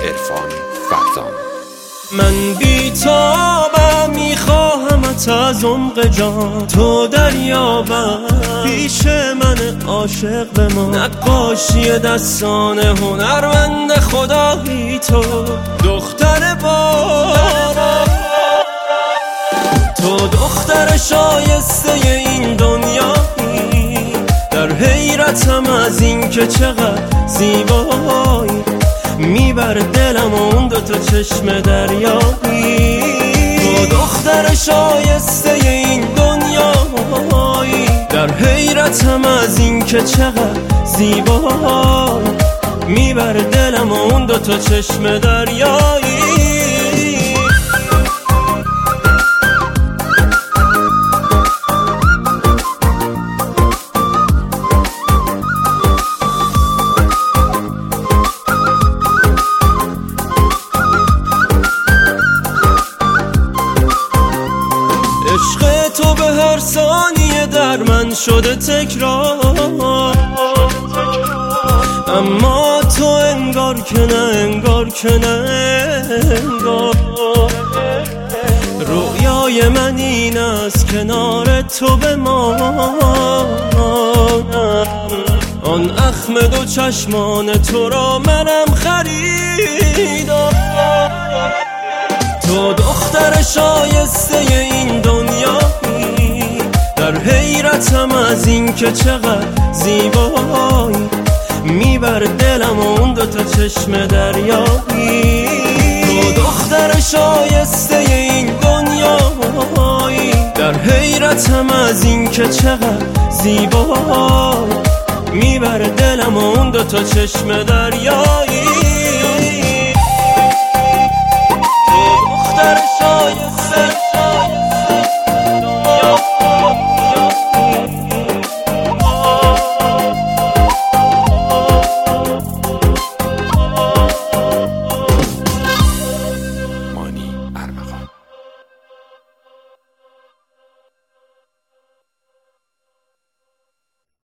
عرفان فرزان. من بی‌تابم میخواهمت از عمق جان، تو دریابم پیش من عاشق بمان. نقاشی دستان هنرمند خدایی تو، دختر باران، تو دختر شایسته این دنیایی. در حیرتم از این که چقدر زیبایی، میبر دلم اون دوتا چشم دریایی. تو دختر شایسته این دنیایی، در حیرتم از این که چقدر زیبایی، میبر دلم اون دوتا چشم دریایی. عشق تو به هر ثانیه در من شده تکرار، اما تو انگار که نه، انگار که نه، انگار. رویای من این است کنار تو بمانم، آن اخم دو چشمان تو را منم خریدم. تو دختر شایسته این دنیایی، در حیرتم از این که چقدر زیبایی، میبر دلم اون دوتا چشم دریایی. تو دختر شایسته این دنیایی، در حیرتم از این که چقدر زیبایی، میبر دلم اون دوتا چشم دریایی. دختر شایسته